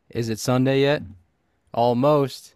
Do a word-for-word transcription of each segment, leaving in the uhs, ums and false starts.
Is it Sunday yet? Almost.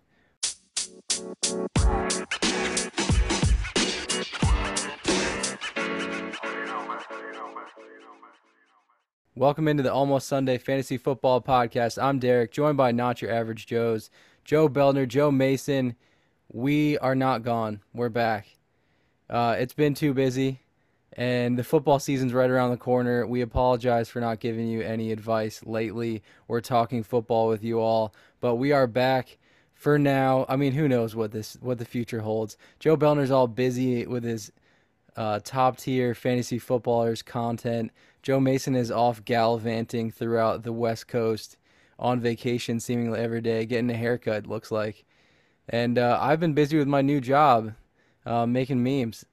Welcome into the Almost Sunday Fantasy Football Podcast. I'm Derek, joined by Not Your Average Joes, Joe Belner, Joe Mason. We are not gone. We're back. Uh, it's been too busy, and the football season's right around the corner. We apologize for not giving you any advice lately. We're talking football with you all, but we are back for now. I mean, who knows what this what the future holds? Joe Belner's all busy with his uh, top tier fantasy footballers content. Joe Mason is off gallivanting throughout the West Coast on vacation seemingly every day, getting a haircut, looks like. And uh, I've been busy with my new job, uh, making memes.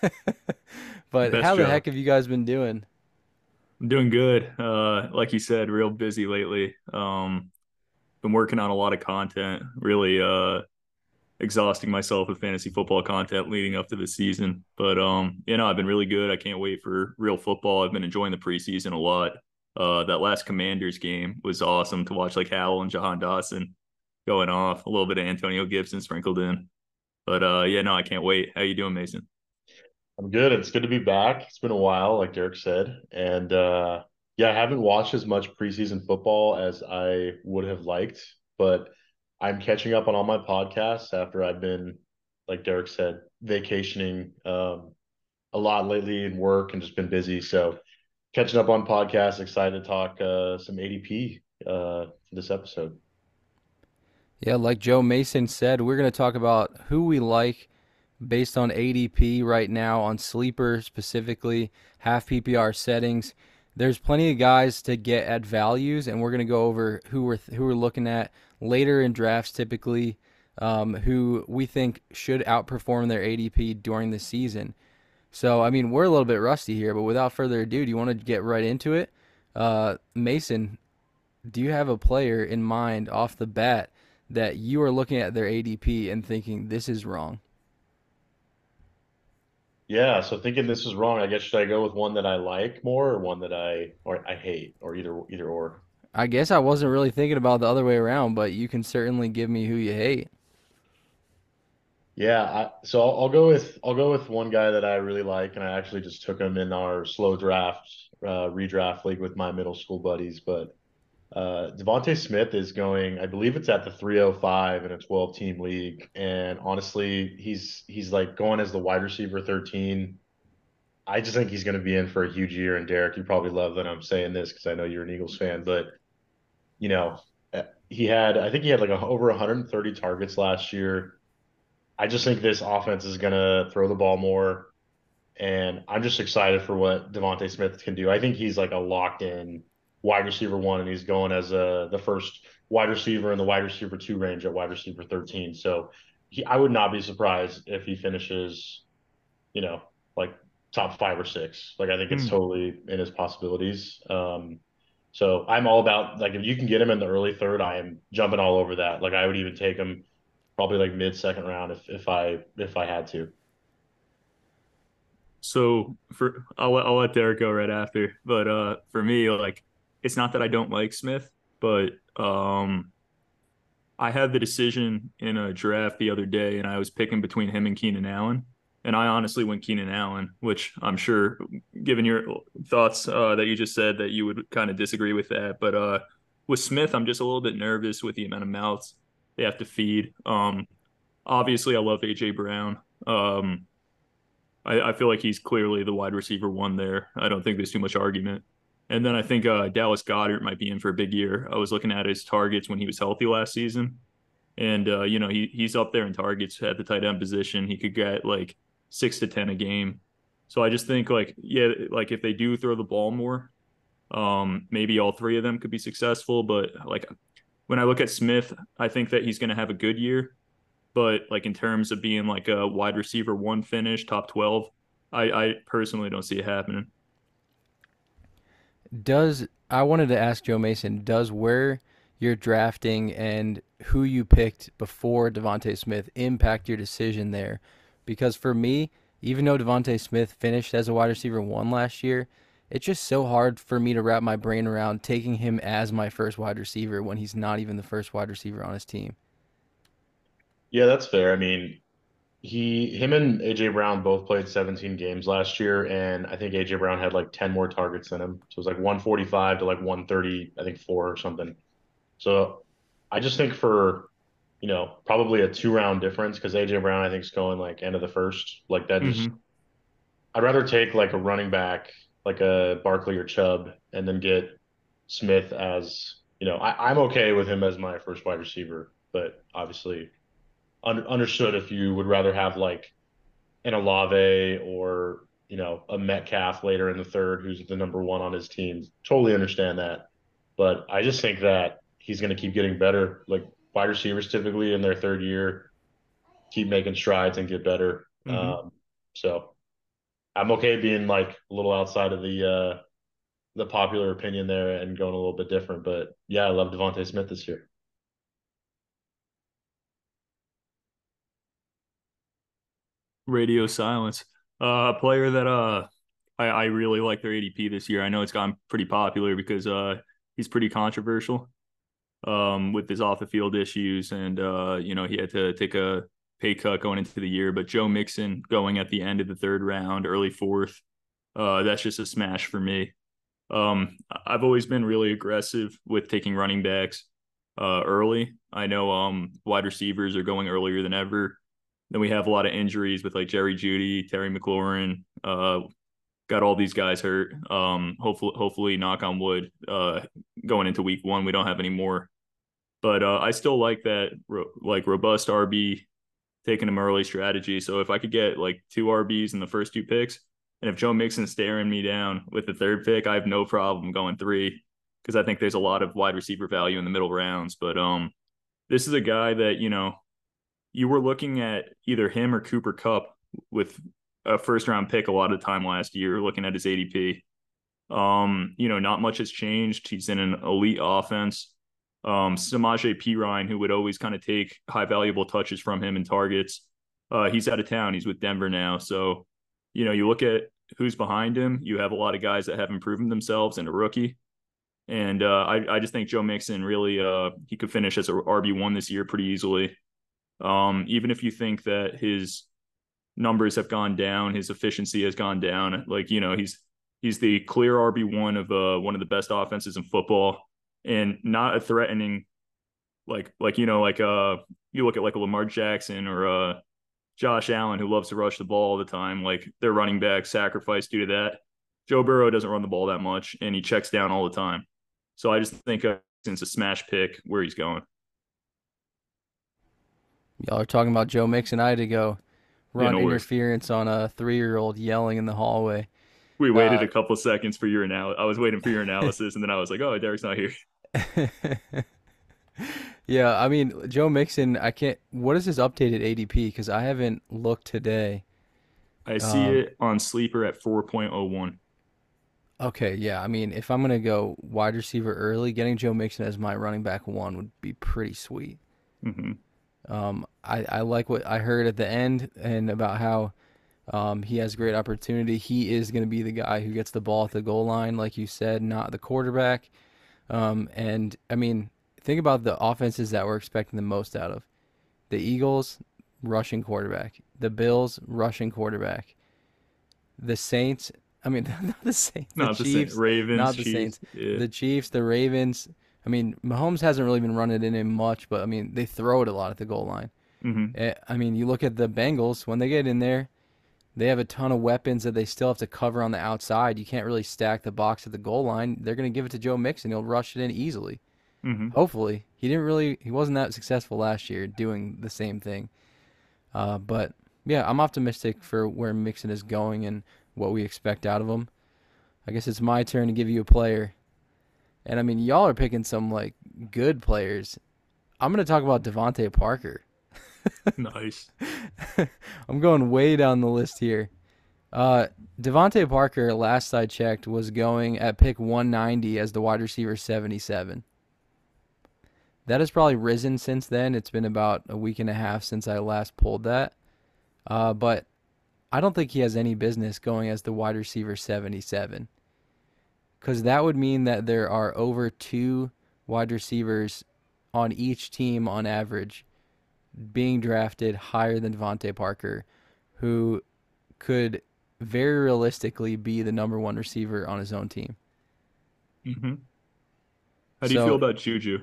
But Best how the job. heck have you guys been doing? I'm doing good. Uh, like you said, real busy lately. Um, been working on a lot of content, really uh exhausting myself with fantasy football content leading up to the season. But um, you know, I've been really good. I can't wait for real football. I've been enjoying the preseason a lot. Uh, that last Commanders game was awesome to watch, like Howell and Jahan Dotson going off, a little bit of Antonio Gibson sprinkled in. But uh, yeah, no, I can't wait. How you doing, Mason? I'm good. It's good to be back. It's been a while, like Derek said. And uh yeah, I haven't watched as much preseason football as I would have liked, but I'm catching up on all my podcasts after I've been, like Derek said, vacationing um a lot lately in work and just been busy. So catching up on podcasts, excited to talk uh some A D P uh for this episode. Yeah, like Joe Mason said, we're going to talk about who we like based on A D P right now on sleeper specifically, half P P R settings. There's plenty of guys to get at values, and we're going to go over who we're who we're looking at later in drafts typically, um, who we think should outperform their A D P during the season. So I mean, we're a little bit rusty here, but without further ado, do you want to get right into it? Uh, Mason, do you have a player in mind off the bat that you are looking at their A D P and thinking this is wrong? Yeah, so thinking this is wrong, I guess should I go with one that I like more or one that I or I hate or either either or? I guess I wasn't really thinking about the other way around, but you can certainly give me who you hate. Yeah, I, so I'll, I'll go with I'll go with one guy that I really like, and I actually just took him in our slow draft uh, redraft league with my middle school buddies. But uh, Devonte Smith is going, I believe it's at the three oh five in a twelve team league, and honestly, he's he's like going as the wide receiver thirteen. I just think he's going to be in for a huge year. And Derek, you probably love that I'm saying this because I know you're an Eagles fan, but you know, uh, he had I think he had like a, over one hundred thirty targets last year. I just think this offense is going to throw the ball more, and I'm just excited for what Devonte Smith can do. I think he's like a locked in wide receiver one, and he's going as a the first wide receiver in the wide receiver two range at wide receiver thirteen. So he, I would not be surprised if he finishes, you know, like top five or six. Like I think it's Hmm. totally in his possibilities. Um, so I'm all about like if you can get him in the early third, I am jumping all over that. Like I would even take him probably like mid second round if if I if I had to. So for I'll let I'll let Derek go right after. But uh for me, like it's not that I don't like Smith, but um I had the decision in a draft the other day and I was picking between him and Keenan Allen. And I honestly went Keenan Allen, which I'm sure given your thoughts uh that you just said that you would kind of disagree with that. But uh with Smith, I'm just a little bit nervous with the amount of mouths they have to feed. Um obviously I love A J Brown. Um I, I feel like he's clearly the wide receiver one there. I don't think there's too much argument. And then I think uh, Dallas Goddard might be in for a big year. I was looking at his targets when he was healthy last season, and uh, you know he he's up there in targets at the tight end position. He could get like six to ten a game. So I just think like yeah, like if they do throw the ball more, um, maybe all three of them could be successful. But like when I look at Smith, I think that he's going to have a good year. But like in terms of being like a wide receiver one finish, top twelve, I, I personally don't see it happening. Does I wanted to ask Joe Mason, does where you're drafting and who you picked before Devonte Smith impact your decision there? Because for me, even though Devonte Smith finished as a wide receiver one last year, it's just so hard for me to wrap my brain around taking him as my first wide receiver when he's not even the first wide receiver on his team. Yeah, that's fair. I mean, he, him and A J Brown both played seventeen games last year, and I think A J Brown had like ten more targets than him. So it was like one forty-five to like one thirty, I think four or something. So I just think for, you know, probably a two round difference because A J Brown, I think, is going like end of the first. Like that just, Hmm. I'd rather take like a running back, like a Barkley or Chubb, and then get Smith as, you know, I, I'm okay with him as my first wide receiver, but obviously un understood if you would rather have like an Olave or, you know, a Metcalf later in the third, who's the number one on his team. Totally understand that. But I just think that he's going to keep getting better. Like wide receivers typically in their third year keep making strides and get better. Hmm. Um, so I'm okay being like a little outside of the uh, the popular opinion there and going a little bit different. But yeah, I love Devontae Smith this year. Radio silence. Uh, a player that uh I, I really like their A D P this year. I know it's gotten pretty popular because uh he's pretty controversial um with his off the field issues, and uh you know he had to take a pay cut going into the year. But Joe Mixon going at the end of the third round, early fourth, uh that's just a smash for me. Um, I've always been really aggressive with taking running backs uh, early. I know um, wide receivers are going earlier than ever. Then we have a lot of injuries with like Jerry Jeudy, Terry McLaurin. Uh, got all these guys hurt. Um, hopefully, hopefully, knock on wood. Uh, going into week one, we don't have any more. But uh, I still like that, ro- like robust R B taking them early strategy. So if I could get like two R Bs in the first two picks, and if Joe Mixon's staring me down with the third pick, I have no problem going three because I think there's a lot of wide receiver value in the middle rounds. But um, this is a guy that you know you were looking at either him or Cooper Kupp with a first round pick a lot of the time last year, looking at his A D P. Um, you know, not much has changed. He's in an elite offense. Um, Samaje Perine, who would always kind of take high valuable touches from him and targets, uh, he's out of town. He's with Denver now. So, you know, you look at who's behind him. You have a lot of guys that haven't proven themselves and a rookie. And uh, I, I just think Joe Mixon really, uh, he could finish as a R B one this year pretty easily. Um, even if you think that his numbers have gone down, his efficiency has gone down. Like, you know, he's he's the clear R B one of uh, one of the best offenses in football, and not a threatening like like you know like uh you look at like a Lamar Jackson or uh Josh Allen who loves to rush the ball all the time. Like their running back sacrificed due to that. Joe Burrow doesn't run the ball that much, and he checks down all the time. So I just think uh, it's a smash pick where he's going. Y'all are talking about Joe Mixon. I had to go Yeah, run no worries. interference on a three-year-old yelling in the hallway. We waited Uh, a couple seconds for your now. I was waiting for your analysis, and then I was like, "Oh, Derek's not here." yeah, I mean Joe Mixon. I can't. What is his updated A D P? Because I haven't looked today. I see Um, it on Sleeper at four point oh one. okay, yeah. I mean, if I'm gonna go wide receiver early, getting Joe Mixon as my running back one would be pretty sweet. Mm-hmm. Um, I I like what I heard at the end and about how um he has great opportunity. He is gonna be the guy who gets the ball at the goal line, like you said, not the quarterback. Um, and I mean, think about the offenses that we're expecting the most out of. The Eagles, rushing quarterback. The Bills, rushing quarterback. The Saints, I mean, not the Saints, the Not the same. Chiefs, Ravens, not the Chiefs. Saints. Yeah. The Chiefs, the Ravens. I mean, Mahomes hasn't really been running it in much, but I mean, they throw it a lot at the goal line. Mm-hmm. Eh, I mean, you look at the Bengals, when they get in there, they have a ton of weapons that they still have to cover on the outside. You can't really stack the box at the goal line. They're going to give it to Joe Mixon. He'll rush it in easily. Mm-hmm. Hopefully, he didn't really. He wasn't that successful last year doing the same thing. Uh, but yeah, I'm optimistic for where Mixon is going and what we expect out of him. I guess it's my turn to give you a player, and I mean y'all are picking some like good players. I'm gonna talk about Devontae Parker. Nice. I'm going way down the list here. Uh, Devontae Parker, last I checked, was going at pick one ninety as the wide receiver seventy-seven. That has probably risen since then. It's been about a week and a half since I last pulled that. Uh, but I don't think he has any business going as the wide receiver seventy-seven. because that would mean that there are over two wide receivers on each team on average being drafted higher than Devontae Parker, who could very realistically be the number one receiver on his own team. Mm-hmm. How do you feel So about Juju?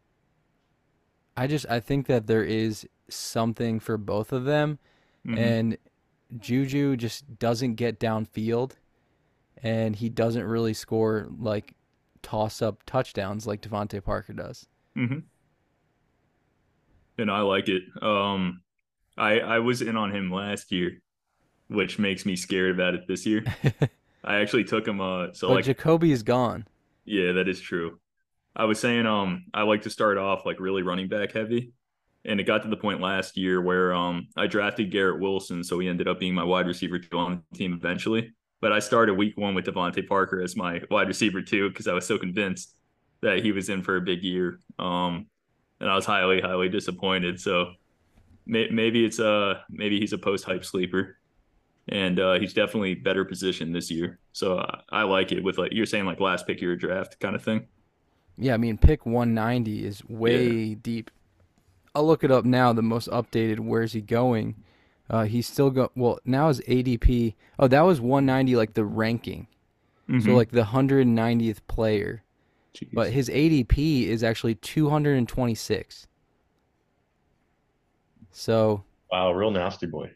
I just I think that there is something for both of them, Mm-hmm. and Juju just doesn't get downfield, and he doesn't really score like toss up touchdowns like Devontae Parker does. Mm-hmm. And I like it. Um, I I was in on him last year, which makes me scared about it this year. I actually took him. Uh, so But like, Jacoby is gone. yeah, that is true. I was saying, um, I like to start off like really running back heavy, and it got to the point last year where um I drafted Garrett Wilson, so he ended up being my wide receiver two on the team eventually. But I started week one with Devontae Parker as my wide receiver two because I was so convinced that he was in for a big year. Um, and I was highly, highly disappointed. So may- maybe it's uh maybe he's a post hype sleeper, and uh, he's definitely better positioned this year. So I, I like it with like you're saying like last pick of your draft kind of thing. Yeah, I mean, pick one ninety is Yeah. way deep. I'll look it up now. The most updated. Where's he going? Uh, he's still go. Well, now his A D P. Oh, that was one ninety, like the ranking. So Mm-hmm. like the one hundred ninetieth player. But Jeez. his A D P is actually two hundred twenty-six. So Wow, real nasty boy.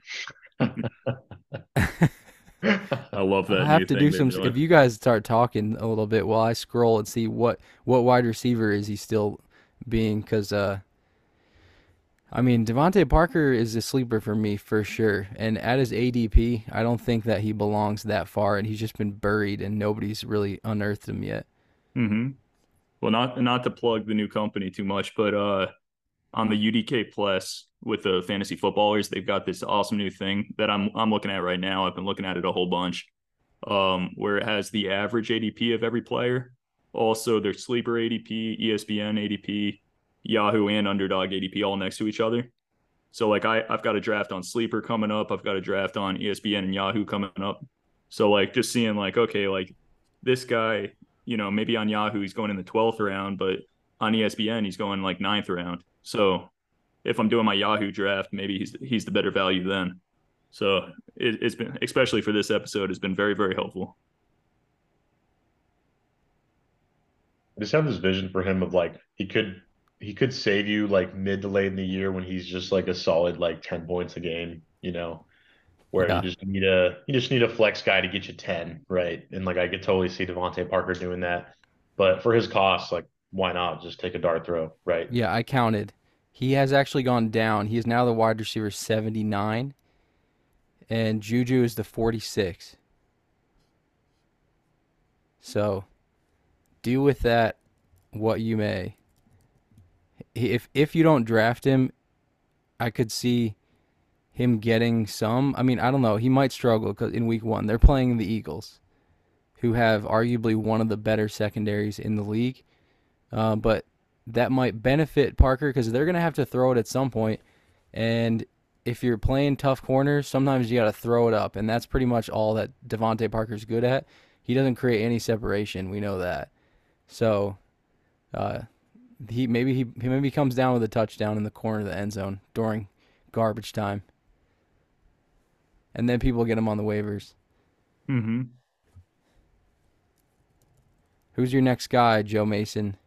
I love I'll that have new to thing do they're some. doing. If you guys start talking a little bit while I scroll and see what what wide receiver is he still being, because uh, I mean Devontae Parker is a sleeper for me for sure, and at his A D P, I don't think that he belongs that far, and he's just been buried and nobody's really unearthed him yet. Mm-hmm. Well, not not to plug the new company too much, but uh, on the U D K Plus with the fantasy footballers, they've got this awesome new thing that I'm I'm looking at right now. I've been looking at it a whole bunch, um, where it has the average A D P of every player, also their sleeper A D P, E S P N A D P, Yahoo and Underdog A D P all next to each other. So like I I've got a draft on sleeper coming up. I've got a draft on E S P N and Yahoo coming up. So like just seeing like okay like this guy, you know, maybe on Yahoo he's going in the twelfth round, but on E S P N he's going like ninth round. So if I'm doing my Yahoo draft, maybe he's he's the better value then. So it, it's been, especially for this episode, has been very very helpful. I just have this vision for him of like he could he could save you like mid to late in the year when he's just like a solid like ten points a game, you know, where you Yeah, just need a you just need a flex guy to get you ten, right? And like I could totally see Devontae Parker doing that. But for his cost, like why not just take a dart throw, right? yeah, I counted. He has actually gone down. He is now the wide receiver seventy-nine, and Juju is the forty-six. So do with that what you may. If if you don't draft him, I could see him getting some. I mean, I don't know. He might struggle because in week one they're playing the Eagles, who have arguably one of the better secondaries in the league. Uh, but that might benefit Parker because they're gonna have to throw it at some point. And if you're playing tough corners, sometimes you got to throw it up, and that's pretty much all that Devontae Parker's good at. He doesn't create any separation. We know that. So uh, he maybe he, he maybe comes down with a touchdown in the corner of the end zone during garbage time, and then people get him on the waivers. Mm-hmm. Who's your next guy, Joe Mason?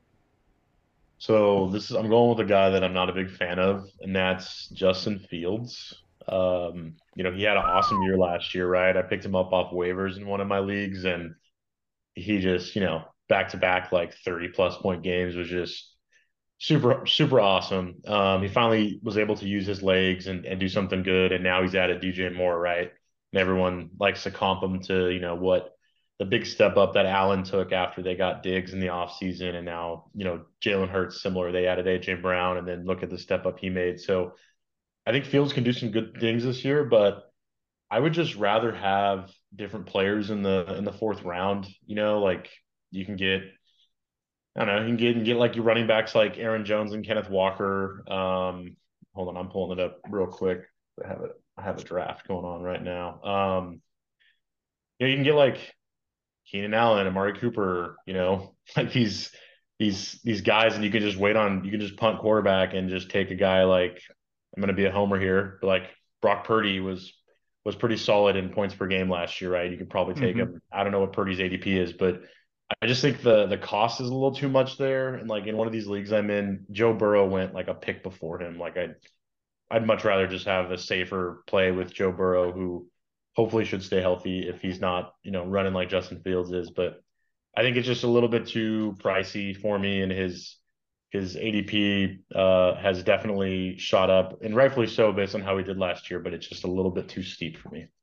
So this is I'm going with a guy that I'm not a big fan of, and that's Justin Fields. Um, you know, he had an awesome year last year, right? I picked him up off waivers in one of my leagues, and he just, you know, back to back like thirty plus point games was just super super awesome. Um, he finally was able to use his legs and, and do something good, and now he's added D J Moore, right? And everyone likes to comp him to, you know, what the big step up that Allen took after they got Diggs in the offseason, and now, you know, Jalen Hurts similar. They added A J Brown, and then look at the step up he made. So I think Fields can do some good things this year, but I would just rather have different players in the in the fourth round. You know, like you can get I don't know, you can get, you can get like your running backs like Aaron Jones and Kenneth Walker. Um, hold on, I'm pulling it up real quick. I have it. I have a draft going on right now. Um, you know, you can get like Keenan Allen, Amari Cooper, you know, like these these these guys, and you can just wait on you can just punt quarterback and just take a guy like I'm going to be a homer here, but like Brock Purdy was was pretty solid in points per game last year, right? You could probably take Mm-hmm. him. I don't know what Purdy's A D P is, but I just think the the cost is a little too much there. And like in one of these leagues I'm in, Joe Burrow went like a pick before him. Like I I'd much rather just have a safer play with Joe Burrow, who hopefully should stay healthy if he's not, you know, running like Justin Fields is. But I think it's just a little bit too pricey for me, and his his A D P uh, has definitely shot up, and rightfully so based on how he did last year. But it's just a little bit too steep for me.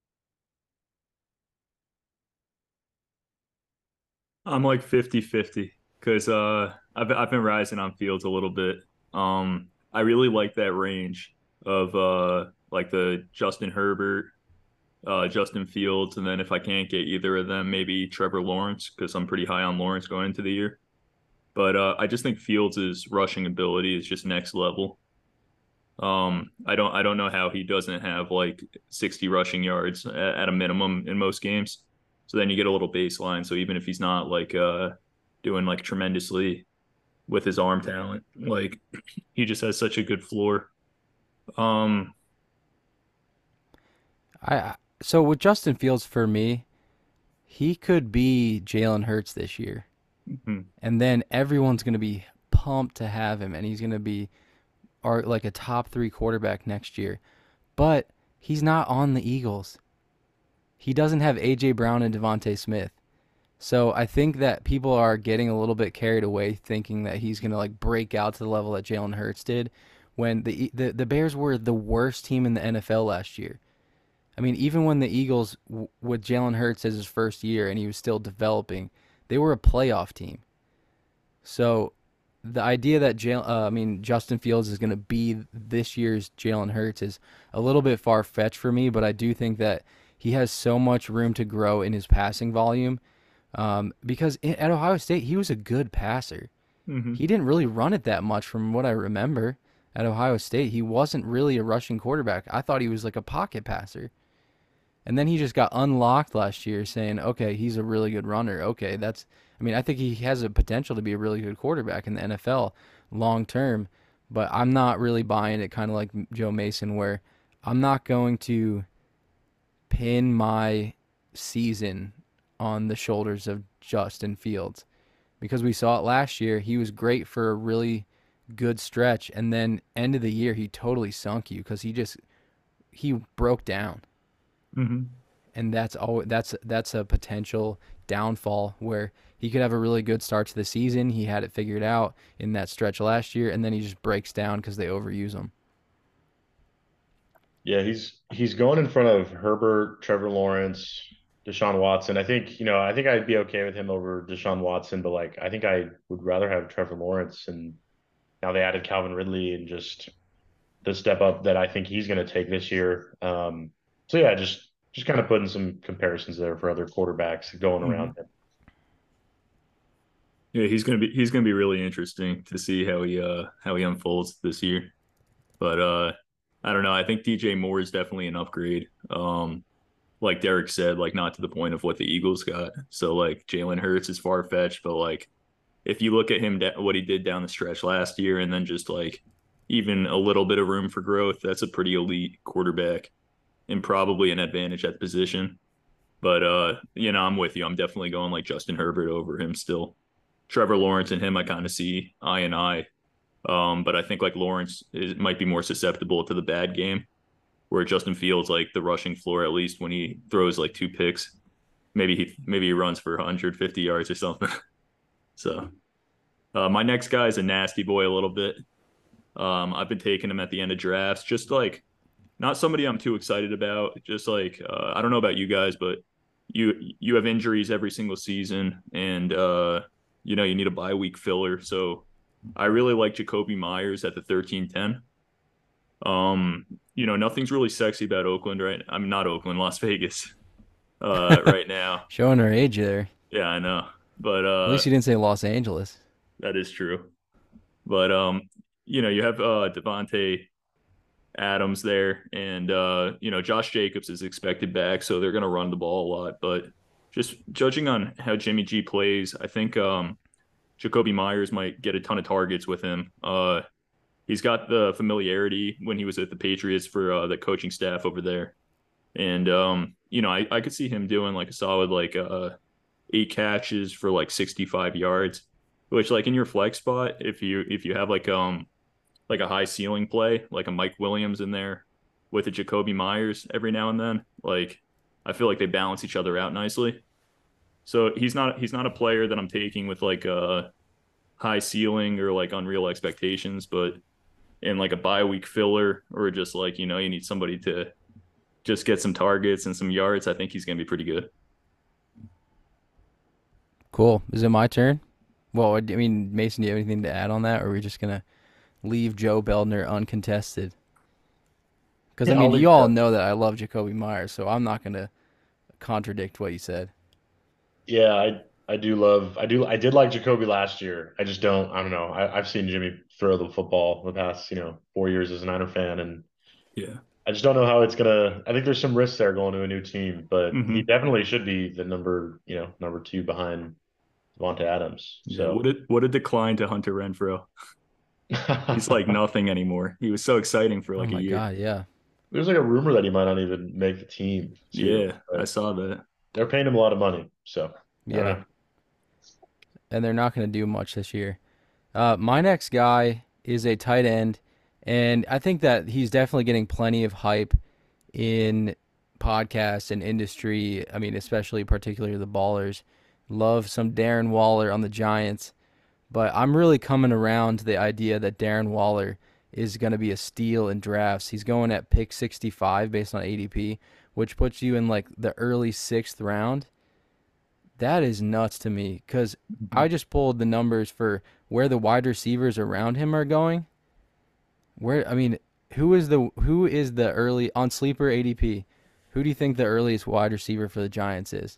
I'm like fifty-fifty because uh, I've I've been rising on Fields a little bit. Um, I really like that range of uh, like the Justin Herbert, uh, Justin Fields, and then if I can't get either of them, maybe Trevor Lawrence because I'm pretty high on Lawrence going into the year. But uh, I just think Fields' rushing ability is just next level. Um, I don't I don't know how he doesn't have like sixty rushing yards at, at a minimum in most games. So then you get a little baseline. So even if he's not like uh doing like tremendously with his arm talent, like he just has such a good floor. Um, I I- so with Justin Fields for me, he could be Jalen Hurts this year, mhm, and then everyone's gonna be pumped to have him, and he's gonna be our like a top three quarterback next year. But he's not on the Eagles. He doesn't have A J Brown and Devontae Smith. So I think that people are getting a little bit carried away thinking that he's going to like break out to the level that Jalen Hurts did when the, E, the the Bears were the worst team in the N F L last year. I mean, even when the Eagles w- with Jalen Hurts as his first year and he was still developing, they were a playoff team. So the idea that Jalen, uh, I mean, Justin Fields is going to be this year's Jalen Hurts is a little bit far fetched for me, but I do think that he has so much room to grow in his passing volume. Um, because in, at Ohio State, he was a good passer. mhm. He didn't really run it that much from what I remember at Ohio State. He wasn't really a rushing quarterback. I thought he was like a pocket passer. And then he just got unlocked last year saying, okay, he's a really good runner. Okay, that's, I mean, I think he has a potential to be a really good quarterback in the N F L long term, but I'm not really buying it kind of like Joe Mason, where I'm not going to pin my season on the shoulders of Justin Fields because we saw it last year. He was great for a really good stretch, and then end of the year, he totally sunk you because he just, he broke down, Mhm. and that's all. That's that's a potential downfall where he could have a really good start to the season. He had it figured out in that stretch last year, and then he just breaks down because they overuse him. Yeah, he's he's going in front of Herbert, Trevor Lawrence, Deshaun Watson. I think, you know, I think I'd be okay with him over Deshaun Watson, but like I think I would rather have Trevor Lawrence. And now they added Calvin Ridley and just the step up that I think he's going to take this year. Um, so yeah, just just kind of putting some comparisons there for other quarterbacks going Mhm. around him. Yeah, he's gonna be he's gonna be really interesting to see how he uh how he unfolds this year. But uh, I don't know. I think D J Moore is definitely an upgrade. Um, like Derek said, like not to the point of what the Eagles got. So like Jalen Hurts is far fetched, but like if you look at him, what he did down the stretch last year, and then just like even a little bit of room for growth, that's a pretty elite quarterback and probably an advantage at the position. But uh, you know, I'm with you. I'm definitely going like Justin Herbert over him still. Trevor Lawrence and him, I kind of see eye and eye. Um, but I think like Lawrence is, might be more susceptible to the bad game, where Justin Fields like the rushing floor at least when he throws like two picks, maybe he maybe he runs for one hundred fifty yards or something. So uh, my next guy is a nasty boy a little bit. Um, I've been taking him at the end of drafts, just like not somebody I'm too excited about. Just like uh, I don't know about you guys, but you you have injuries every single season, and uh, you know you need a bye week filler. So I really like Jacoby Myers at the thirteen ten. Um, you know, nothing's really sexy about Oakland, right? I'm not Oakland, Las Vegas, uh, right now. Showing her age there. Yeah, I know, but At uh, least you didn't say Los Angeles. that is true. But um, you know, you have uh Devontae Adams there, and uh, you know, Josh Jacobs is expected back, so they're gonna run the ball a lot. But just judging on how Jimmy G plays, I think um, Jacoby Myers might get a ton of targets with him. Uh, he's got the familiarity when he was at the Patriots for uh, the coaching staff over there. And um, you know, I, I could see him doing like a solid like uh eight catches for like sixty-five yards, which like in your flex spot, if you if you have like um like a high ceiling play, like a Mike Williams in there with a Jacoby Myers every now and then, like I feel like they balance each other out nicely. So he's not he's not a player that I'm taking with like a high ceiling or like unreal expectations, but in like a bye week filler or just like, you know, you need somebody to just get some targets and some yards, I think he's going to be pretty good. Cool. Is it my turn? Well, I mean, Mason, do you have anything to add on that, or are we just gonna leave Joe Beldner uncontested? Because Yeah, I I'll mean, leave you all that. know that I love Jacoby Myers, so I'm not gonna contradict what you said. Yeah, I I do love I do I did like Jacoby last year. I just don't I don't know. I, I've seen Jimmy throw the football the past, you know, four years as a Niner fan, and Yeah. I just don't know how it's gonna. I think there's some risks there going to a new team, but he hmm definitely should be the number, you know, number two behind Devontae Adams. Yeah. What So a what a decline to Hunter Renfro. He's like nothing anymore. He was so exciting for Oh like a my year. God, yeah, there's like a rumor that he might not even make the team too, Yeah, I but saw that. they're paying him a lot of money. So I don't yeah, know. and they're not gonna do much this year. Uh, my next guy is a tight end, and I think that he's definitely getting plenty of hype in podcasts and industry. I mean, especially particularly the ballers love some Darren Waller on the Giants, but I'm really coming around to the idea that Darren Waller is going to be a steal in drafts. He's going at pick sixty-five based on A D P, which puts you in like the early sixth round. That is nuts to me because I Mhm. just pulled the numbers for where the wide receivers around him are going. Where I mean, who is the who is the early on sleeper A D P? Who do you think the earliest wide receiver for the Giants is?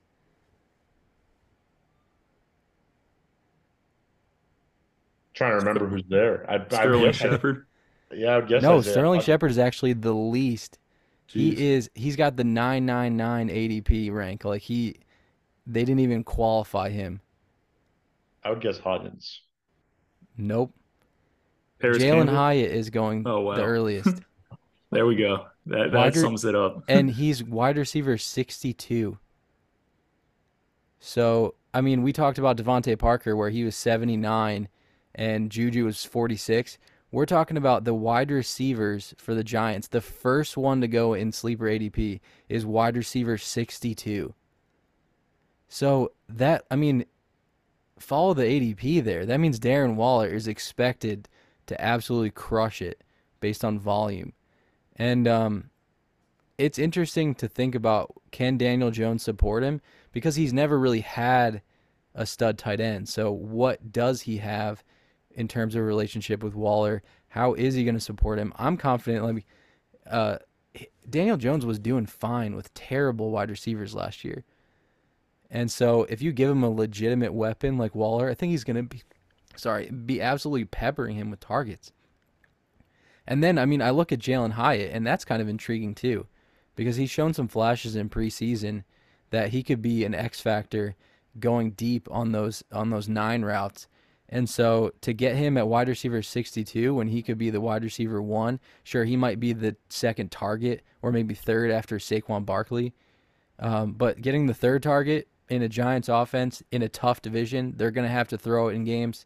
Trying to remember who's there. I I would Sterling guess. I, Shepard. yeah, I would guess No, Isaiah Sterling Hodgins. Shepard is actually the least. He Jeez. is he's got the nine nine nine A D P rank. Like he they didn't even qualify him. I would guess Hodgins. Nope. Paris Jalen Campbell. Hyatt is going Oh the wow. earliest. There we go. That that Wide re- sums it up. and he's wide receiver sixty-two. So, I mean, we talked about Devontae Parker where he was seventy-nine and Juju was forty-six. We're talking about the wide receivers for the Giants. The first one to go in sleeper A D P is wide receiver sixty-two. So, that, I mean, follow the A D P there. That means Darren Waller is expected to absolutely crush it based on volume. And um, it's interesting to think about, can Daniel Jones support him? Because he's never really had a stud tight end. So what does he have in terms of relationship with Waller? How is he going to support him? I'm confident. Like, uh, Daniel Jones was doing fine with terrible wide receivers last year. And so if you give him a legitimate weapon like Waller, I think he's going to be, sorry, be absolutely peppering him with targets. And then, I mean, I look at Jalen Hyatt, and that's kind of intriguing too, because he's shown some flashes in preseason that he could be an X factor going deep on those on those nine routes. And so to get him at wide receiver sixty-two when he could be the wide receiver one, sure, he might be the second target or maybe third after Saquon Barkley. Um, but getting the third target in a Giants offense in a tough division, they're going to have to throw it in games.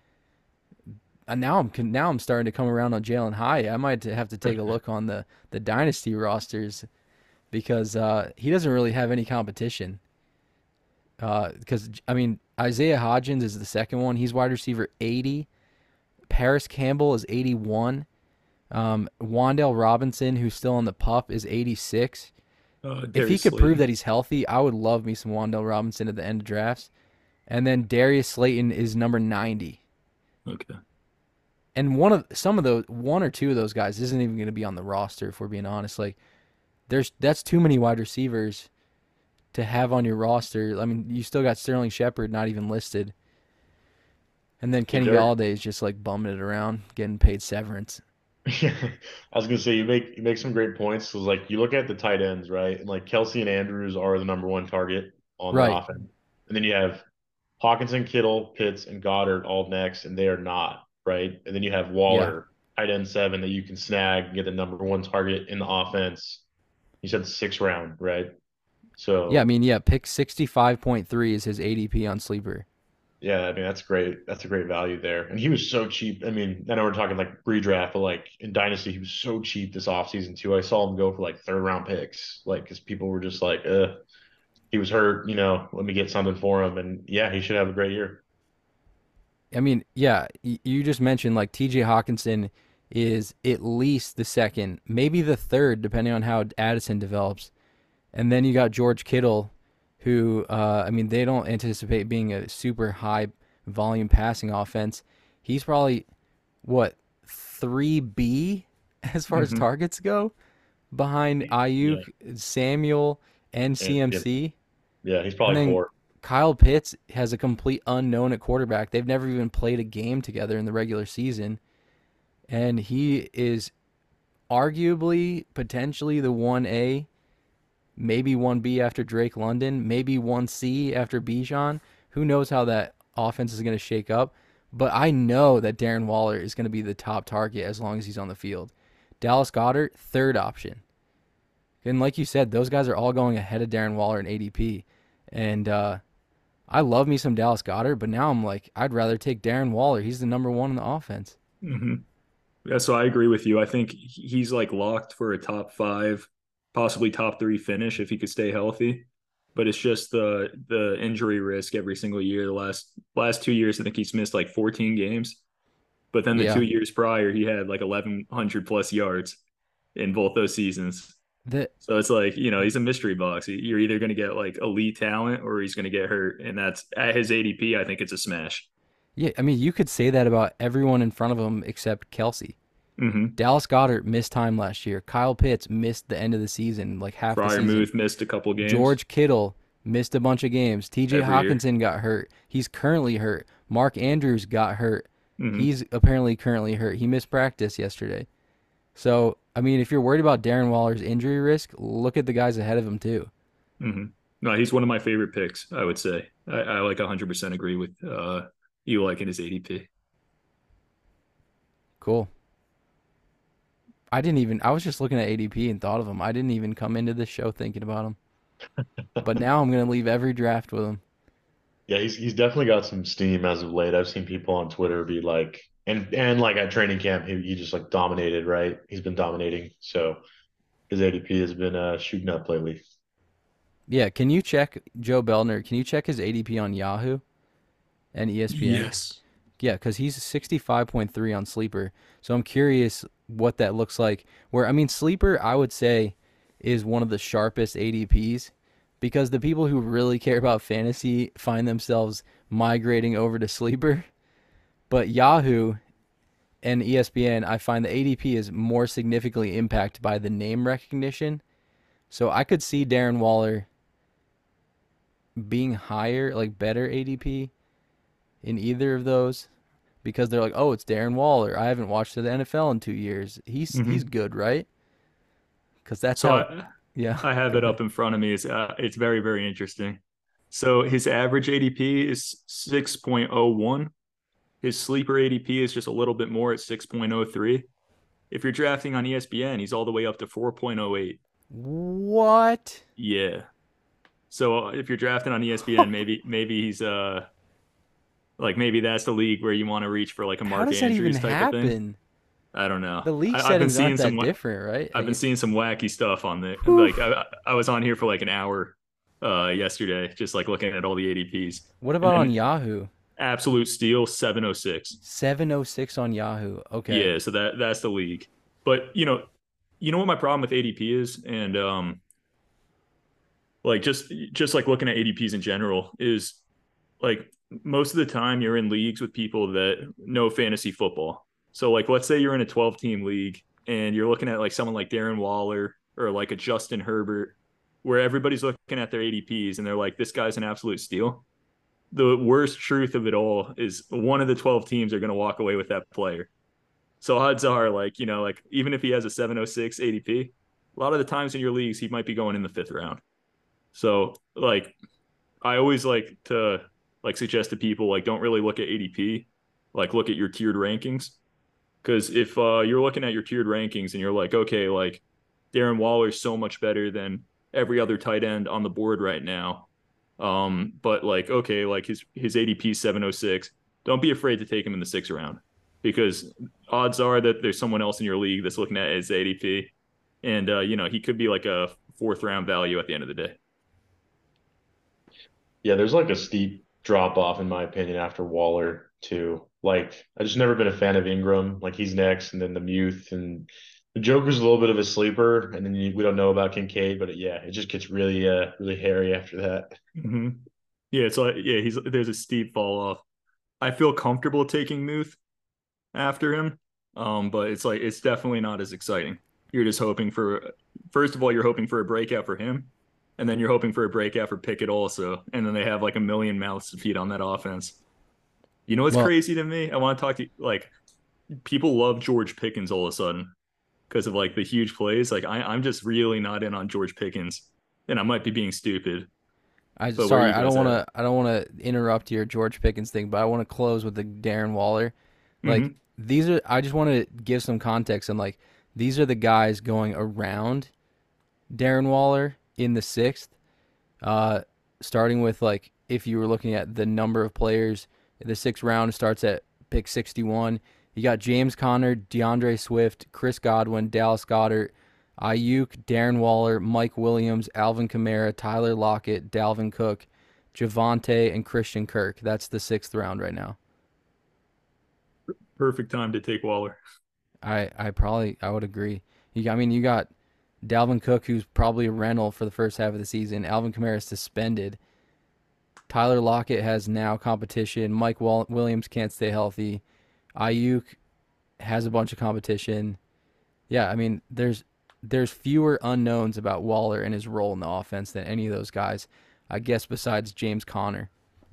And now I'm now I'm starting to come around on Jalen Hyatt. I might have to take a look on the the dynasty rosters because uh, he doesn't really have any competition. Because uh, I mean, Isaiah Hodgins is the second one. He's wide receiver eighty. Paris Campbell is eighty-one. Um, Wandale Robinson, who's still on the pup, is eighty-six. Uh, If he Darius could prove Slayton. that he's healthy, I would love me some Wandale Robinson at the end of drafts. And then Darius Slayton is number ninety. Okay. And one of some of those, one or two of those guys isn't even going to be on the roster. If we're being honest, like there's that's too many wide receivers to have on your roster. I mean, you still got Sterling Shepard not even listed, and then Hey, Kenny Derek. Galladay is just like bumming it around, getting paid severance. I was gonna say you make you make some great points. So like you look at the tight ends, right? And like Kelsey and Andrews are the number one target. on the Right. offense. And then you have Hawkinson, Kittle, Pitts, and Goddard all next, and they are not, right? And then you have Yeah. Waller, tight end seven, that you can snag and get the number one target in the offense. You said the sixth round, right? Yeah, I So mean, yeah, pick sixty-five point three is his A D P on Sleeper. yeah, I mean that's great. That's a great value there. And he was so cheap. I mean, I know we're talking like redraft, but like in Dynasty, he was so cheap this offseason too. I saw him go for like third round picks, like because people were just like, uh, he was hurt, you know, let me get something for him. And yeah, he should have a great year. I mean, yeah, y- you just mentioned like T J Hawkinson is at least the second, maybe the third, depending on how Addison develops. And then you got George Kittle, who, uh, I mean, they don't anticipate being a super high volume passing offense. He's probably, what, three B as far as hmm targets go, behind Yeah. Ayuk, Samuel, and And yeah, C M C. yeah, he's And probably then four. Kyle Pitts has a complete unknown at quarterback. They've never even played a game together in the regular season. And he is arguably, potentially the one A, maybe one B after Drake London, maybe one C after Bijan. Who knows how that offense is going to shake up? But I know that Darren Waller is going to be the top target as long as he's on the field. Dallas Goddard, third option. And like you said, those guys are all going ahead of Darren Waller in A D P. And uh, I love me some Dallas Goddard, but now I'm like, I'd rather take Darren Waller. He's the number one in the offense. hmm Yeah, so I agree with you. I think he's like locked for a top five, possibly top three finish if he could stay healthy. But it's just the the injury risk every single year. The last last two years, I think he's missed like fourteen games. But then the two Yeah. years prior, he had like eleven hundred plus yards in both those seasons. The So it's like, you know, he's a mystery box. You're either going to get like elite talent or he's going to get hurt. And that's at his A D P, I think it's a smash. yeah, I mean, you could say that about everyone in front of him except Kelsey. hmm Dallas Goddard missed time last year. Kyle Pitts missed the end of the season, like half the season. Fryermuth missed a couple games George Kittle missed a bunch of games. T J every year. Hawkinson got hurt. He's currently hurt. Mark Andrews got hurt. hmm He's apparently currently hurt. He missed practice yesterday. So, I mean, if you're worried about Darren Waller's injury risk, look at the guys ahead of him too. hmm No, he's one of my favorite picks, I would say. I, I like one hundred percent agree with uh, you liking his A D P. Cool. I didn't even I was just looking at A D P and thought of him. I didn't even come into this show thinking about him. But now I'm going to leave every draft with him. Yeah, he's he's definitely got some steam as of late. I've seen people on Twitter be like, and and like at training camp, he, he just like dominated, right? He's been dominating. So his A D P has been uh, shooting up lately. Yeah, can you check Joe Belner? Can you check his A D P on Yahoo and E S P N? Yes. Yeah, because he's sixty-five point three on Sleeper. So I'm curious what that looks like. Where, I mean, Sleeper, I would say, is one of the sharpest A D Ps because the people who really care about fantasy find themselves migrating over to Sleeper. But Yahoo and E S P N, I find the A D P is more significantly impacted by the name recognition. So I could see Darren Waller being higher, like better A D P in either of those because they're like, oh, it's Darren Waller. I haven't watched the N F L in two years. He's he's hmm good, right? Because that's So how. I, Yeah. I have Go it ahead. up in front of me. It's, uh, it's very, very interesting. So his average A D P is six point oh one. His sleeper A D P is just a little bit more at six point oh three. If you're drafting on E S P N, he's all the way up to four point oh eight. What? Yeah. So uh, if you're drafting on E S P N, maybe maybe he's uh like maybe that's the league where you want to reach for like a How Mark does that even Andrews type of thing. happen? I don't know. The league I, I've been settings seeing aren't some that different, right? I've been Like, seeing some wacky stuff on the whew. like I, I was on here for like an hour uh yesterday just like looking at all the A D Ps What and about on then Yahoo? absolute steal seven oh six. seven oh six on Yahoo. Okay. Yeah, so that that's the league. But you know, you know what my problem with A D P is and um like just just like looking at A D Ps in general is like most of the time you're in leagues with people that know fantasy football. So like let's say you're in a twelve team league and you're looking at like someone like Darren Waller or like a Justin Herbert where everybody's looking at their A D Ps and they're like this guy's an absolute steal. The worst truth of it all is one of the twelve teams are going to walk away with that player. So odds are like, you know, like even if he has a seven oh six A D P, a lot of the times in your leagues he might be going in the fifth round. So like I always like to like suggest to people like don't really look at A D P, like look at your tiered rankings. Because if uh, you're looking at your tiered rankings and you're like, okay, like Darren Waller is so much better than every other tight end on the board right now. Um, but like, okay, like his his A D P is seven oh six. Don't be afraid to take him in the sixth round because odds are that there's someone else in your league that's looking at his A D P, and uh, you know he could be like a fourth round value at the end of the day. Yeah, there's like a steep drop off in my opinion after Waller too. Like I just never been a fan of Ingram. Like he's next, and then the Muth and the Joker's a little bit of a sleeper, and then you, we don't know about Kincaid, but it, yeah, it just gets really uh really hairy after that. Mm-hmm. Yeah, it's like yeah, he's there's a steep fall off. I feel comfortable taking Muth after him, um, but it's like it's definitely not as exciting. You're just hoping for first of all, you're hoping for a breakout for him, and then you're hoping for a breakout for Pickett also, and then they have like a million mouths to feed on that offense. You know what's Well, crazy to me? I want to talk to you, like people love George Pickens all of a sudden because of like the huge plays. Like I, I'm just really not in on George Pickens, and I might be being stupid. I But where are sorry, you I don't guys want at? to I don't want to interrupt your George Pickens thing, but I want to close with the Darren Waller. Like Hmm. these are I just want to give some context and like these are the guys going around Darren Waller in the sixth. Uh, starting with like if you were looking at the number of players, the sixth round starts at pick sixty-one. You got James Conner, DeAndre Swift, Chris Godwin, Dallas Goddard, Ayuk, Darren Waller, Mike Williams, Alvin Kamara, Tyler Lockett, Dalvin Cook, Javante, and Christian Kirk. That's the sixth round right now. Perfect time to take Waller. I, I probably I would agree. You, I mean, you got Dalvin Cook, who's probably a rental for the first half of the season. Alvin Kamara is suspended. Tyler Lockett has now competition. Mike Wall- Williams can't stay healthy. Ayuk has a bunch of competition. Yeah, I mean, there's there's fewer unknowns about Waller and his role in the offense than any of those guys. I guess besides James Conner,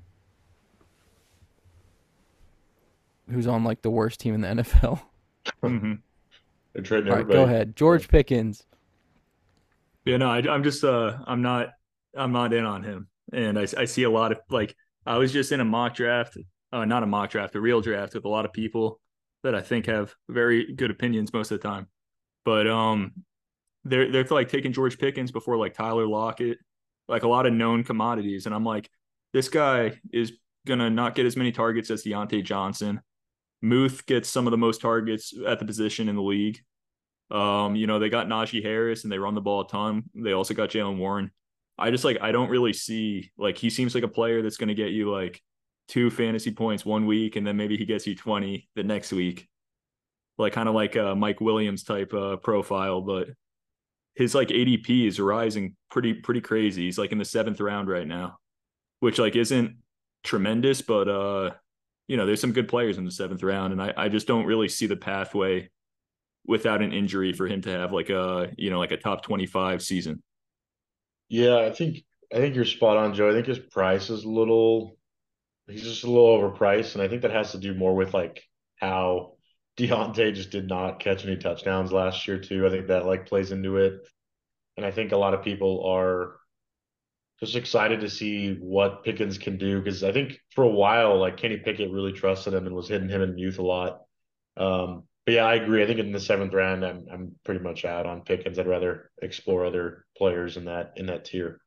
who's on like the worst team in the N F L. Hmm. They're trading All right, go everybody. ahead. George Pickens. Yeah, no, I, I'm just uh, I'm not, I'm not in on him, and I, I see a lot of like I was just in a mock draft, uh, not a mock draft, a real draft with a lot of people that I think have very good opinions most of the time, but um, they're they're like taking George Pickens before like Tyler Lockett, like a lot of known commodities, and I'm like, this guy is gonna not get as many targets as Deontay Johnson. Muth gets some of the most targets at the position in the league. Um, you know, they got Najee Harris and they run the ball a ton. They also got Jalen Warren. I just like I don't really see like he seems like a player that's going to get you like two fantasy points one week and then maybe he gets you twenty the next week. Like kind of like a Mike Williams type uh profile, but his like A D P is rising pretty pretty crazy. He's like in the seventh round right now, which like isn't tremendous, but uh you know, there's some good players in the seventh round and I I just don't really see the pathway without an injury for him to have like a you know like a top twenty-five season. Yeah, I think I think you're spot on, Joe. I think his price is a little he's just a little overpriced, and I think that has to do more with like how Deontay just did not catch any touchdowns last year too. I think that like plays into it. And I think a lot of people are just excited to see what Pickens can do because I think for a while, like Kenny Pickett really trusted him and was hitting him in youth a lot. Um, but yeah, I agree. I think in the seventh round, I'm I'm pretty much out on Pickens. I'd rather explore other players in that in that tier.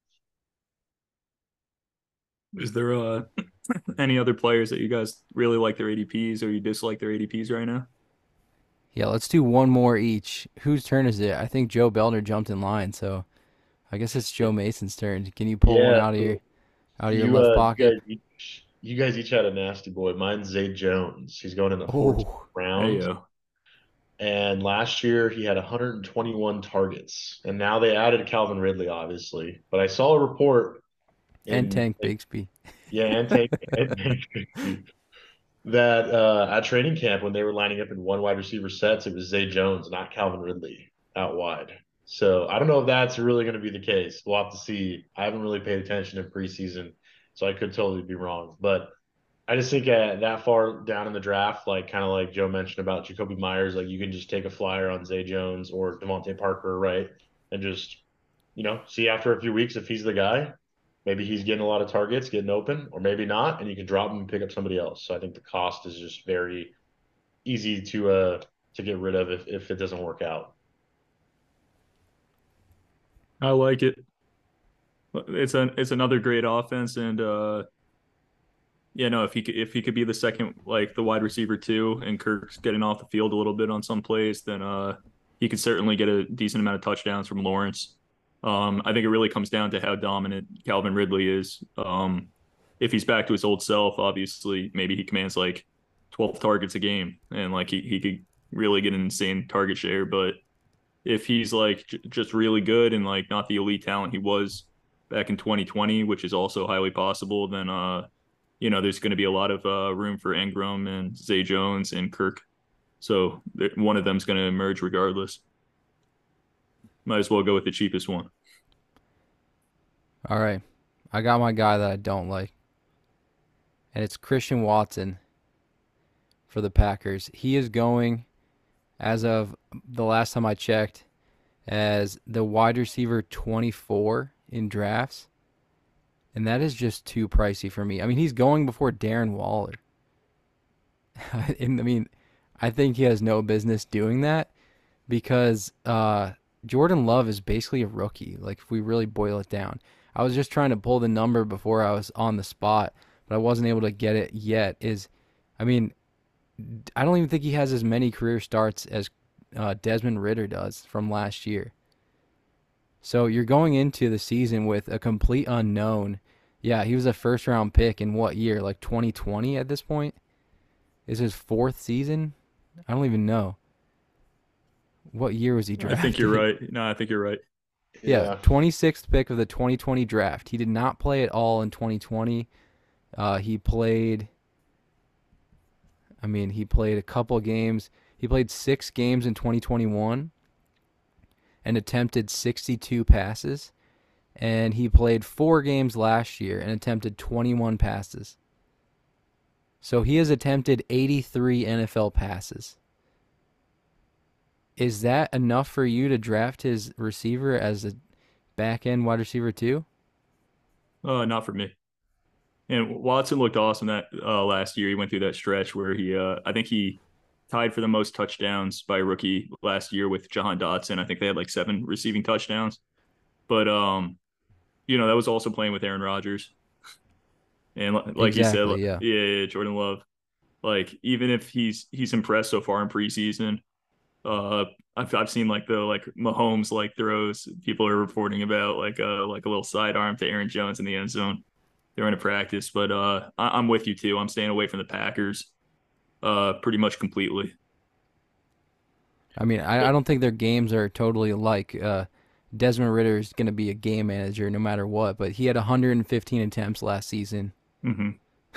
Is there uh any other players that you guys really like their A D Ps or you dislike their A D Ps right now? Yeah, let's do one more each. Whose turn is it? I think Joe Belner jumped in line, so I guess it's Joe Mason's turn. Can you pull one Yeah, out of your so out of your you left uh you pocket? guys each you guys each had a nasty boy. Mine's Zay Jones. He's going in the fourteenth Oh, Hey round. yo. And last year he had one hundred twenty-one targets. And now they added Calvin Ridley, obviously. But I saw a report and in, Tank Bigsby. yeah, and take and that uh, at training camp when they were lining up in one wide receiver sets, it was Zay Jones, not Calvin Ridley, out wide. So I don't know if that's really going to be the case. We'll have to see. I haven't really paid attention in preseason, so I could totally be wrong. But I just think uh, that far down in the draft, like kind of like Joe mentioned about Jacoby Myers, like you can just take a flyer on Zay Jones or Devontae Parker, right? And just, you know, see after a few weeks if he's the guy. maybe he's getting a lot of targets, getting open, or maybe not, and you can drop him and pick up somebody else. So I think the cost is just very easy to uh to get rid of if, if it doesn't work out. I like it. It's an it's another great offense, and uh, yeah, no, if he could if he could be the second like the wide receiver too, and Kirk's getting off the field a little bit on some plays, then uh, he could certainly get a decent amount of touchdowns from Lawrence. Um, I think it really comes down to how dominant Calvin Ridley is. Um, if he's back to his old self, obviously maybe he commands like twelve targets a game, and like he he could really get an insane target share. But if he's like j- just really good and like not the elite talent he was back in twenty twenty, which is also highly possible, then uh you know, there's going to be a lot of uh, room for Ingram and Zay Jones and Kirk. So one of them's going to emerge regardless. Might as well go with the cheapest one. All right. I got my guy that I don't like. And it's Christian Watson for the Packers. He is going, as of the last time I checked, as the wide receiver twenty-four in drafts. And that is just too pricey for me. I mean, he's going before Darren Waller. and I mean, I think he has no business doing that because uh, Jordan Love is basically a rookie. Like, if we really boil it down. I was just trying to pull the number before I was on the spot, but I wasn't able to get it yet. Is, I mean, I don't even think he has as many career starts as uh, Desmond Ridder does from last year. So you're going into the season with a complete unknown. Yeah, he was a first round pick in what year? Like twenty twenty at this point? Is his fourth season? I don't even know. What year was he drafted? I think you're right. No, I think you're right. Yeah, yeah. twenty-sixth pick of the twenty twenty draft. He did not play at all in twenty twenty. Uh, he played, I mean, he played a couple games. He played six games in twenty twenty-one and attempted sixty-two passes. And he played four games last year and attempted twenty-one passes. So he has attempted eighty-three N F L passes. Is that enough for you to draft his receiver as a back-end wide receiver too? Uh, not for me. And Watson looked awesome that uh, last year. He went through that stretch where he, uh, I think he tied for the most touchdowns by a rookie last year with Jahan Dotson. I think they had like seven receiving touchdowns. But um, you know, that was also playing with Aaron Rodgers. And like exactly, you said, yeah. yeah, yeah, Jordan Love. Like, even if he's he's impressed so far in preseason, uh, I've I've seen like the like Mahomes like throws people are reporting about like a like a little sidearm to Aaron Jones in the end zone during a practice. But uh, I, I'm with you too. I'm staying away from the Packers, uh, pretty much completely. I mean, I, I don't think their games are totally alike. Uh, Desmond Ridder is going to be a game manager no matter what, but he had one hundred fifteen attempts last season Mm-hmm.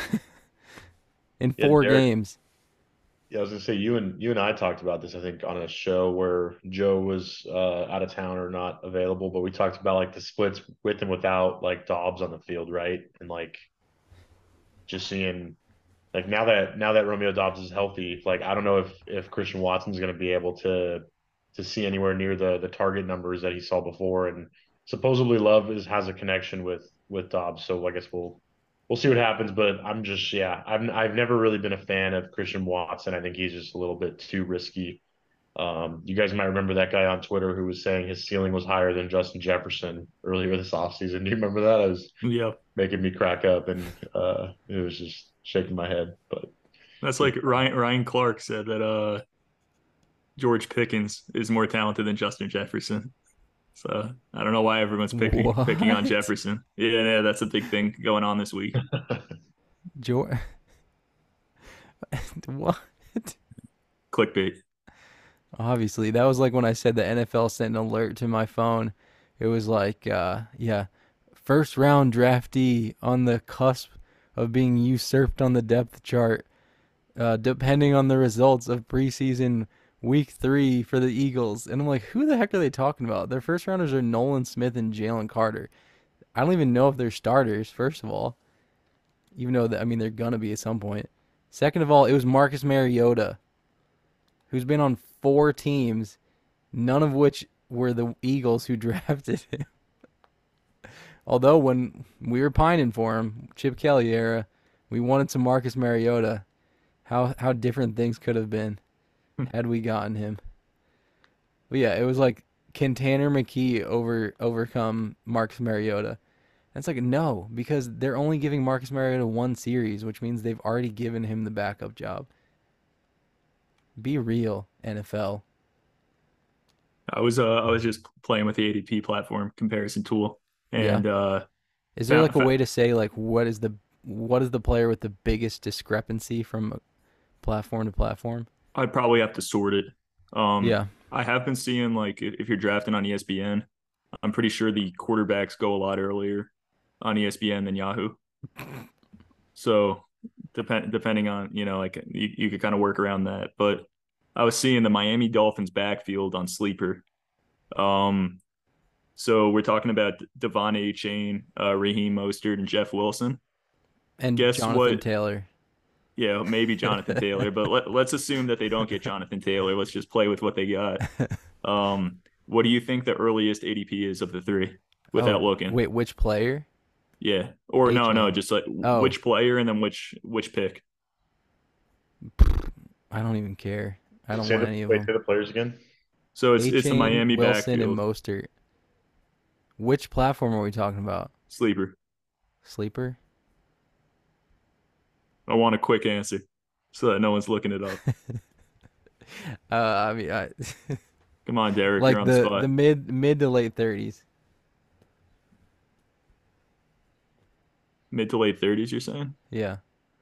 in Yeah, four Derek, games. yeah, I was gonna say you and you and I talked about this, I think, on a show where Joe was uh, out of town or not available, but we talked about like the splits with and without like Dobbs on the field, right? And like just seeing like now that now that Romeo Dobbs is healthy, like I don't know if if Christian Watson's going to be able to to see anywhere near the the target numbers that he saw before. And supposedly Love is has a connection with with Dobbs, so I guess we'll we'll see what happens. But I'm just yeah, I've I've never really been a fan of Christian Watson. I think he's just a little bit too risky. Um, you guys might remember that guy on Twitter who was saying his ceiling was higher than Justin Jefferson earlier this offseason. Do you remember that? I was Yeah, making me crack up, and uh, it was just shaking my head. But that's like Ryan Ryan Clark said that uh George Pickens is more talented than Justin Jefferson. So I don't know why everyone's picking What? picking on Jefferson. Yeah, yeah, that's a big thing going on this week. George, what? Clickbait. Obviously, that was like when I said the N F L sent an alert to my phone. It was like, uh, yeah, first round draftee on the cusp of being usurped on the depth chart, uh, depending on the results of preseason week three for the Eagles. And I'm like, who the heck are they talking about? Their first rounders are Nolan Smith and Jalen Carter. I don't even know if they're starters, first of all, even though, I mean, they're going to be at some point. Second of all, it was Marcus Mariota, who's been on four teams, none of which were the Eagles who drafted him. Although when we were pining for him, Chip Kelly era, we wanted some Marcus Mariota. How how different things could have been had we gotten him. But yeah, it was like, can Tanner McKee over overcome Marcus Mariota? And it's like, no, because they're only giving Marcus Mariota one series, which means they've already given him the backup job. Be real, N F L. I was uh I was just playing with the A D P platform comparison tool, Yeah. and uh, Is there fa- like a fa- way to say like what is the what is the player with the biggest discrepancy from platform to platform? I'd probably have to sort it. Um, Yeah. I have been seeing like if if you're drafting on E S P N, I'm pretty sure the quarterbacks go a lot earlier on E S P N than Yahoo. So depend depending on, you know, like you, you could kind of work around that. But I was seeing the Miami Dolphins backfield on Sleeper. Um, so we're talking about Devon A. Chain, uh, Raheem Mostert, and Jeff Wilson. And Guess Jonathan what? Taylor. Yeah, maybe Jonathan Taylor, but let, let's assume that they don't get Jonathan Taylor. Let's just play with what they got. Um, what do you think the earliest A D P is of the three without Oh, looking? wait, which player? Yeah. Or no, no, A-Chain. just like Oh. which player and then which which pick. I don't even care. I don't Say want the, any of wait, them. say the players again. So it's it's the A-Chain, Miami Wilson, and backfield. Mostert. Which platform are we talking about? Sleeper. Sleeper? I want a quick answer so that no one's looking it up. Uh, I mean, I, Come on, Derek, you're like on the the spot. the mid mid to late thirties. Mid to late thirties, you're saying? Yeah.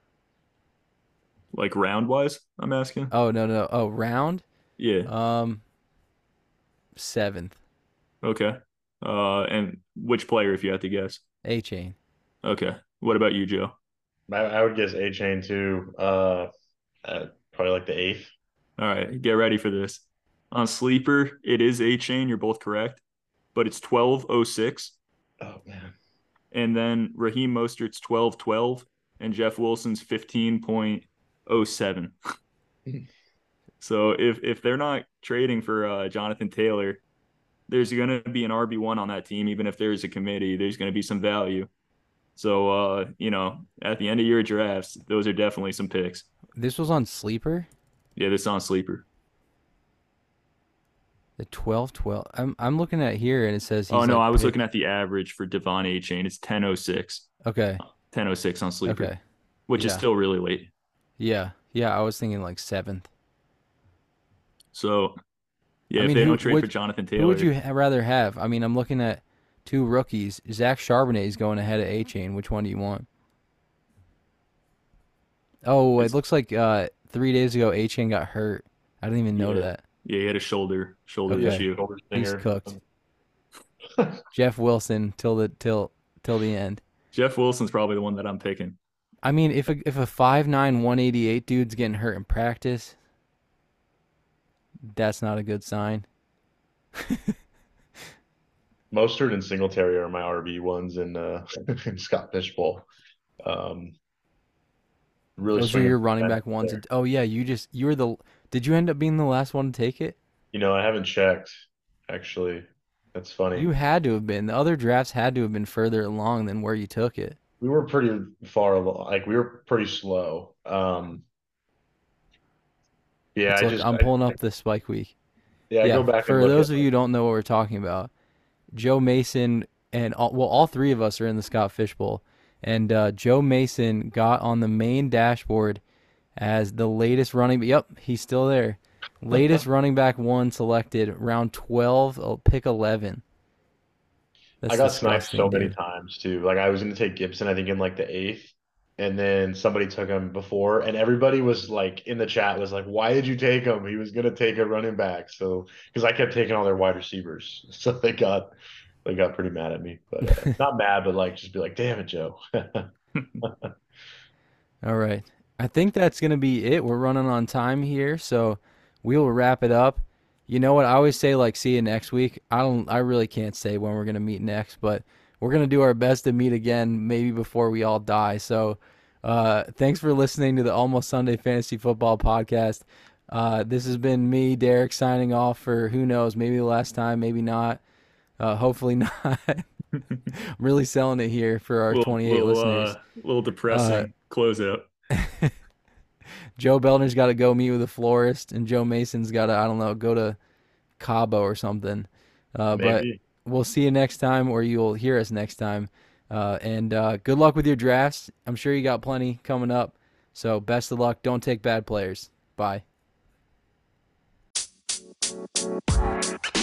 Like round wise, I'm asking. Oh no no. Oh, round. Yeah. Um, seventh. Okay. Uh, and which player, if you had to guess? A-Chain. Okay. What about you, Joe? I, I would guess A Chain too. Uh, uh, probably like the eighth. All right, get ready for this. On Sleeper, it is A Chain. You're both correct, but it's twelve oh six. Oh man. And then Raheem Mostert's twelve twelve, and Jeff Wilson's fifteen point oh seven. So if if they're not trading for uh, Jonathan Taylor, there's going to be an R B one on that team. Even if there's a committee, there's going to be some value. So, uh, you know, at the end of your drafts, those are definitely some picks. This was on Sleeper. Yeah, this is on Sleeper. The twelve twelve. I'm I'm looking at here and it says he's Oh, no, like I was pick- looking at the average for Devon A. Chain. It's ten oh six. Okay. ten oh six on Sleeper, Okay. which is Yeah. still really late. Yeah. Yeah. I was thinking like seventh. So, yeah, I if mean, they who don't trade would- for Jonathan Taylor, Who would you ha- rather have? I mean, I'm looking at two rookies. Zach Charbonnet is going ahead of A-Chain. Which one do you want? Oh, It's- it looks like uh, three days ago A-Chain got hurt. I didn't even know Yeah. that. yeah, he had a shoulder shoulder Okay. issue. Shoulder He's stinger. cooked. Jeff Wilson till the till till the end. Jeff Wilson's probably the one that I'm picking. I mean, if a if a five nine one eighty-eight dude's getting hurt in practice, that's not a good sign. Mostert and Singletary are my R B ones in uh in Scott Fishbowl. Um, really Those are swinging your for running the back fences ones. there. Oh yeah, you just you were the. Did you end up being the last one to take it? You know, I haven't checked actually. That's funny. You had to have been. The other drafts had to have been further along than where you took it. We were pretty far along. Like we were pretty slow. Um, yeah, Let's I look- just I'm I- pulling up the spike week. yeah, I yeah, go back for and look those at of you who don't know what we're talking about, Joe Mason and all, well, all three of us are in the Scott Fishbowl, and uh, Joe Mason got on the main dashboard as the latest running. Yep, he's still there. Latest running back one selected round twelve, oh, pick eleven. That's I got sniped disgusting, so many dude. times too. Like I was going to take Gibson, I think in like the eighth, and then somebody took him before, and everybody was like in the chat was like, "Why did you take him? He was going to take a running back." So because I kept taking all their wide receivers, so they got they got pretty mad at me. But uh, not mad, but like just be like, "Damn it, Joe." All right. I think that's going to be it. We're running on time here, so we will wrap it up. You know what? I always say like see you next week. I don't I really can't say when we're going to meet next, but we're going to do our best to meet again maybe before we all die. So, uh thanks for listening to the Almost Sunday Fantasy Football Podcast. Uh this has been me, Derek, signing off for who knows, maybe the last time, maybe not. Uh hopefully not. I'm really selling it here for our little twenty-eight little listeners. uh little Uh, depressing closeout. Joe Belner's got to go meet with a florist, and Joe Mason's got to, I don't know, go to Cabo or something. Uh, but Maybe. we'll see you next time, or you'll hear us next time. Uh, and uh, good luck with your drafts. I'm sure you got plenty coming up. So best of luck. Don't take bad players. Bye.